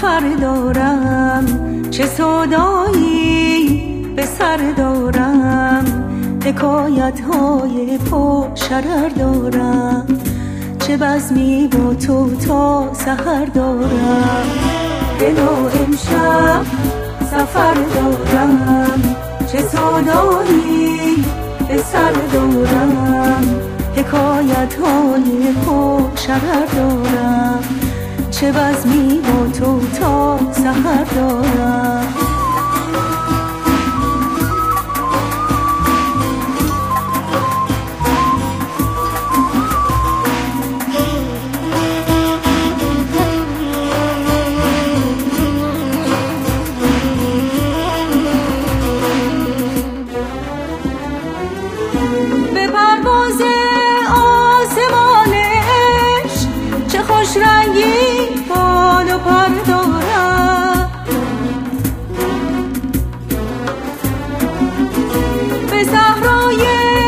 سفر دارم، چه سودایی به سر دارم، حکایت های پر شرر دارم، چه بزمی با تو تا سحر دارم. دلا امشب سفر دارم، چه سودایی به سر دارم، حکایت های پر شرر دارم، چه بزمی با تو تا سحر دارم. به پرواز آسمانش چه خوش رنگی بال و پر دارم، به صحرای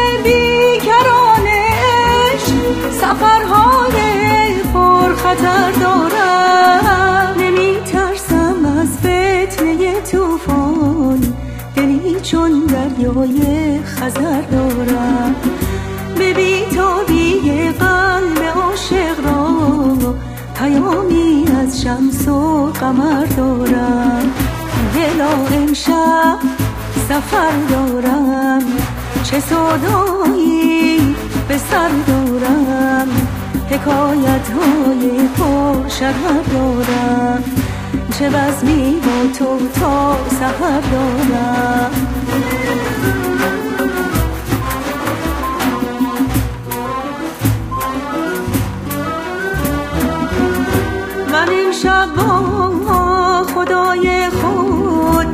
بیکرانش سفرهای پرخطر دارم. نمی ترسم از فتنه طوفان، دلی چون دریای خزر دارم، به بی‌تابی قلب عاشق را پیامی از شمس و قمر دارم. دلا امشب سفر دارم، چه سودایی به سر دارم، حکایت های پر شرر دارم، چه بزمی با تو تا سحر دارم. من امشب با خدای خود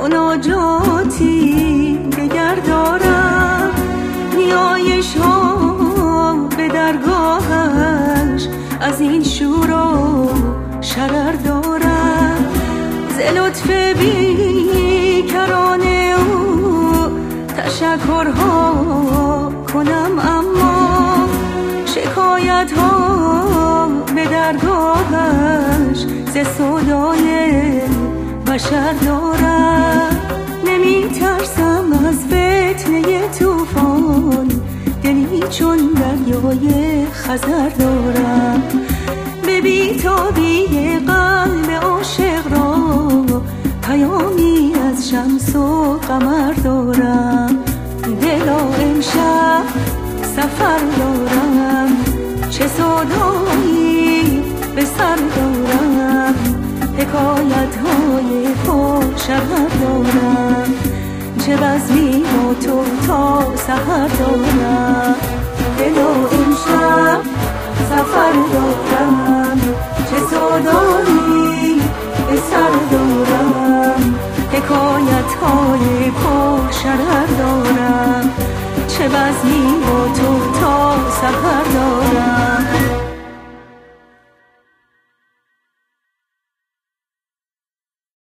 مناجاتی دگر دارم، نیایش ها به درگاهش از این شور و شرر دارم. ز لطف بیکران او تشکرها کنم، اما شکایت ها به درگاهش ز سودای بشر دارم. نمی ترسم از فتنه طوفان، دلی چون دریای خزر دارم، به بی‌تابی قلب عاشق را پیامی از شمس و قمر دارم. دلا امشب سفر دارم، چه سودایی به سر دارم، حکایت های پر شرر دارم، چه بزمی با تو تا سحر دارم. دلا امشب سفر دارم، چه سودایی به سر دارم، حکایت های پر شرر دارم، چه بزمی با تو تا سحر دارم.